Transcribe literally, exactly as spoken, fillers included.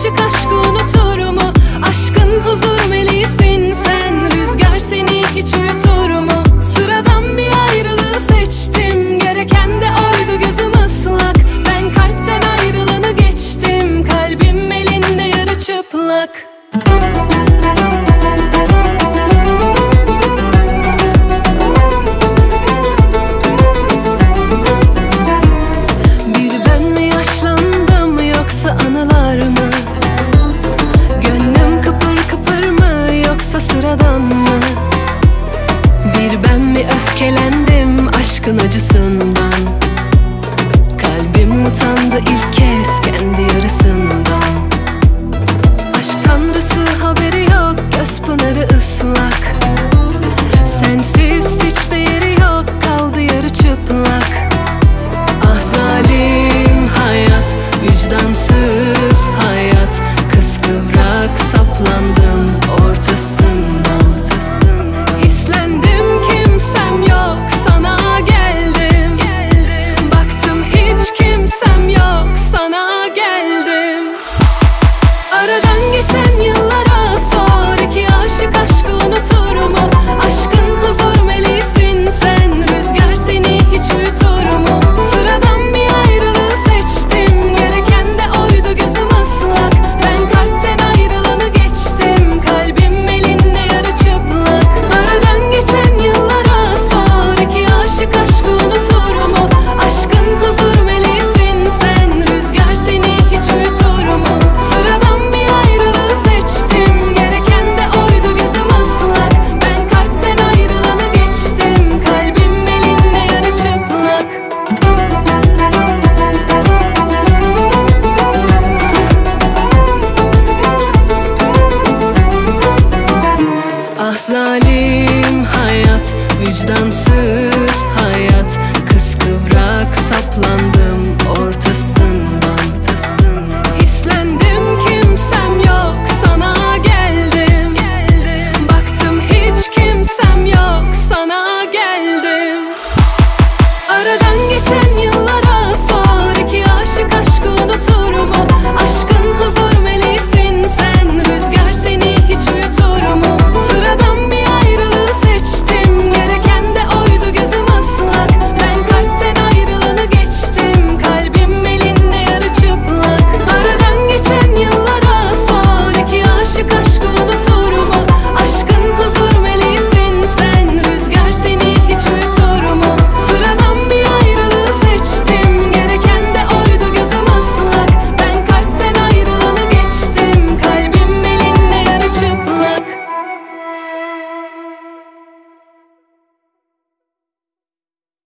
aşık aşkı unutur mu? Aşkın huzur meleğisin sen, rüzgar seni hiç uyutur mu? Sıradan bir ayrılığı seçtim, gereken de oydu, gözüm ıslak. Ben kalpten ayrılanı geçtim, kalbim elinde yarı çıplak. Bir ben mi yaşlandım yoksa anılar mı? Gönlüm kıpır kıpır mı yoksa sıradan mı? Bir ben mi öfkelendim aşkın acısından? Kalbim utandı ilk kez kendi yarısından. Aşk tanrısı haberi yok, göz pınarı ıslak. Sensiz hiç değeri yok, kaldı yarı çıplak. Ah zalim hayat, vicdansız hayat, kıskıvrak saplandım ortasından. Hislendim, kimsem yok, sana geldim. Baktım hiç kimsem yok, sana geldim. Aradan geçen yıllara sor, iki aşık aşkı unutur mu? Aşkın huzur meleğisin sen, rüzgar seni hiç uyutur mu? Sıradan bir ayrılığı seçtim, gereken de oydu, gözüm ıslak. Ben kalpten ayrılanı geçtim, kalbim elinde yarı çıplak. Aradan geçen yıllara sor, iki aşık aşkı unutur mu? Aşkın huzur meleğisin sen, rüzgar seni hiç uyutur mu? Sıradan bir ayrılığı seçtim, gereken de oydu, gözüm ıslak. Ben kalpten ayrılanı geçtim, kalbim elinde yarı çıplak. Ah zalim hayat, vicdansız hayat, kıskıvrak saplandım ortasından. Hislendim, kimsem yok, sana geldim. Baktım hiç kimsem yok, sana geldim. Aradan geçen yıl